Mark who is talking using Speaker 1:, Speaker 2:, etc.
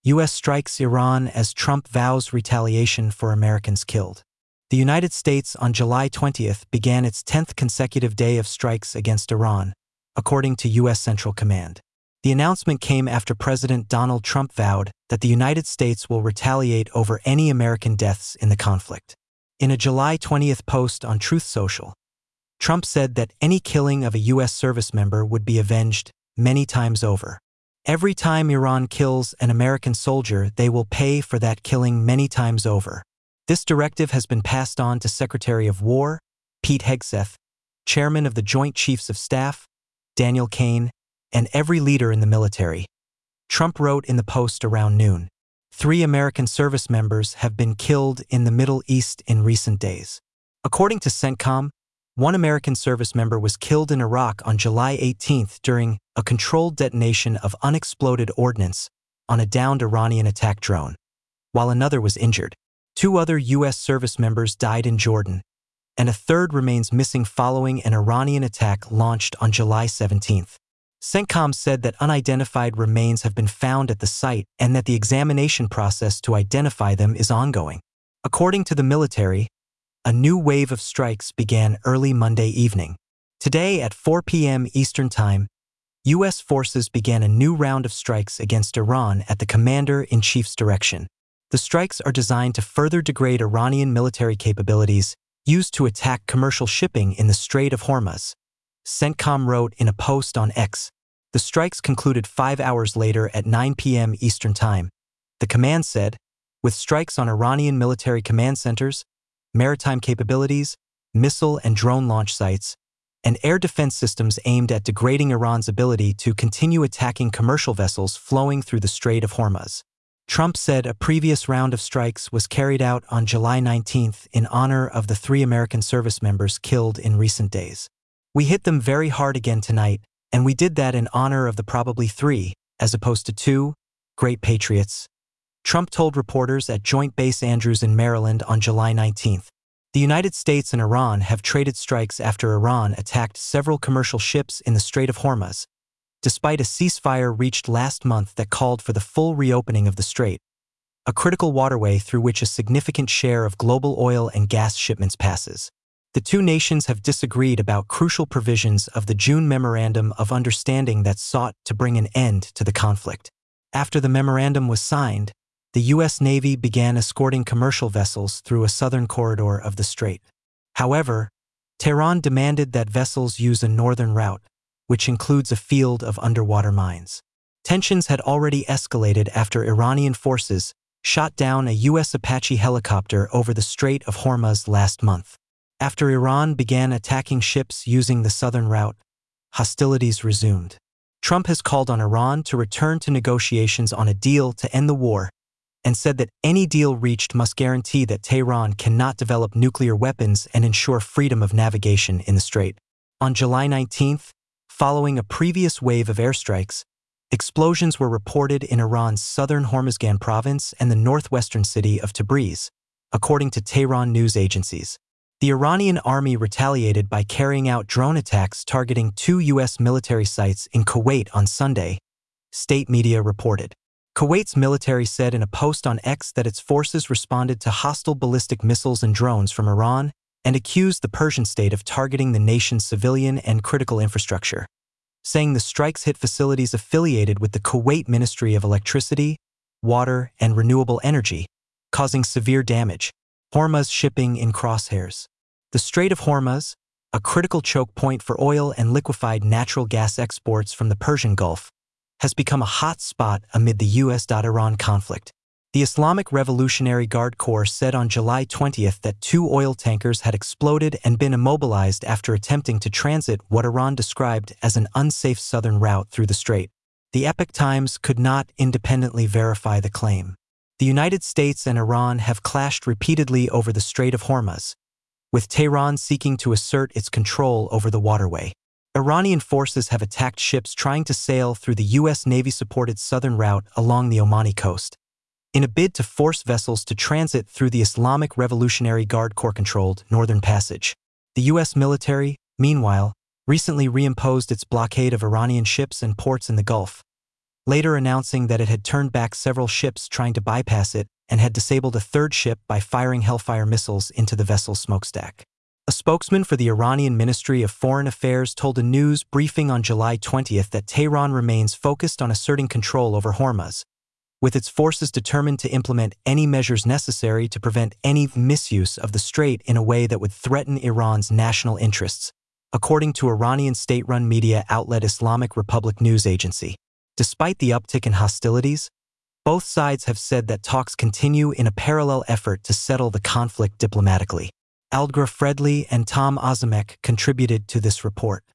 Speaker 1: U.S. strikes Iran as Trump vows retaliation for Americans killed. The United States on July 20th began its 10th consecutive day of strikes against Iran, according to U.S. Central Command. The announcement came after President Donald Trump vowed that the United States will retaliate over any American deaths in the conflict. In a July 20th post on Truth Social, Trump said that any killing of a U.S. service member would be avenged many times over. Every time Iran kills an American soldier, they will pay for that killing many times over. This directive has been passed on to Secretary of War Pete Hegseth, Chairman of the Joint Chiefs of Staff Daniel Kaine, and every leader in the military. Trump wrote in the post around noon, 3 American service members have been killed in the Middle East in recent days. According to CENTCOM, 1 American service member was killed in Iraq on July 18th during a controlled detonation of unexploded ordnance on a downed Iranian attack drone, while another was injured. 2 other U.S. service members died in Jordan, and a third remains missing following an Iranian attack launched on July 17th. CENTCOM said that unidentified remains have been found at the site and that the examination process to identify them is ongoing. According to the military, a new wave of strikes began early Monday evening. Today at 4 p.m. Eastern Time, U.S. forces began a new round of strikes against Iran at the Commander-in-Chief's direction. The strikes are designed to further degrade Iranian military capabilities used to attack commercial shipping in the Strait of Hormuz. CENTCOM wrote in a post on X. The strikes concluded 5 hours later at 9 p.m. Eastern Time. The command said, with strikes on Iranian military command centers, maritime capabilities, missile and drone launch sites, and air defense systems aimed at degrading Iran's ability to continue attacking commercial vessels flowing through the Strait of Hormuz. Trump said a previous round of strikes was carried out on July 19th in honor of the 3 American service members killed in recent days. We hit them very hard again tonight, and we did that in honor of the probably 3, as opposed to 2, great patriots, Trump told reporters at Joint Base Andrews in Maryland on July 19th. The United States and Iran have traded strikes after Iran attacked several commercial ships in the Strait of Hormuz, despite a ceasefire reached last month that called for the full reopening of the strait, a critical waterway through which a significant share of global oil and gas shipments passes. The 2 nations have disagreed about crucial provisions of the June Memorandum of Understanding that sought to bring an end to the conflict. After the memorandum was signed, the U.S. Navy began escorting commercial vessels through a southern corridor of the strait. However, Tehran demanded that vessels use a northern route, which includes a field of underwater mines. Tensions had already escalated after Iranian forces shot down a U.S. Apache helicopter over the Strait of Hormuz last month. After Iran began attacking ships using the southern route, hostilities resumed. Trump has called on Iran to return to negotiations on a deal to end the war and said that any deal reached must guarantee that Tehran cannot develop nuclear weapons and ensure freedom of navigation in the strait. On July 19th, following a previous wave of airstrikes, explosions were reported in Iran's southern Hormuzgan province and the northwestern city of Tabriz, according to Tehran news agencies. The Iranian army retaliated by carrying out drone attacks targeting 2 U.S. military sites in Kuwait on Sunday, state media reported. Kuwait's military said in a post on X that its forces responded to hostile ballistic missiles and drones from Iran and accused the Persian state of targeting the nation's civilian and critical infrastructure, saying the strikes hit facilities affiliated with the Kuwait Ministry of Electricity, Water, and Renewable Energy, causing severe damage. Hormuz shipping in crosshairs. The Strait of Hormuz, a critical choke point for oil and liquefied natural gas exports from the Persian Gulf, has become a hot spot amid the U.S.-Iran conflict. The Islamic Revolutionary Guard Corps said on July 20th that 2 oil tankers had exploded and been immobilized after attempting to transit what Iran described as an unsafe southern route through the strait. The Epoch Times could not independently verify the claim. The United States and Iran have clashed repeatedly over the Strait of Hormuz, with Tehran seeking to assert its control over the waterway. Iranian forces have attacked ships trying to sail through the U.S. Navy-supported southern route along the Omani coast, in a bid to force vessels to transit through the Islamic Revolutionary Guard Corps-controlled Northern Passage. The U.S. military, meanwhile, recently reimposed its blockade of Iranian ships and ports in the Gulf, later announcing that it had turned back several ships trying to bypass it and had disabled a third ship by firing Hellfire missiles into the vessel's smokestack. A spokesman for the Iranian Ministry of Foreign Affairs told a news briefing on July 20th that Tehran remains focused on asserting control over Hormuz, with its forces determined to implement any measures necessary to prevent any misuse of the strait in a way that would threaten Iran's national interests, according to Iranian state-run media outlet Islamic Republic News Agency. Despite the uptick in hostilities, both sides have said that talks continue in a parallel effort to settle the conflict diplomatically. Aldgra Fredley and Tom Azamek contributed to this report.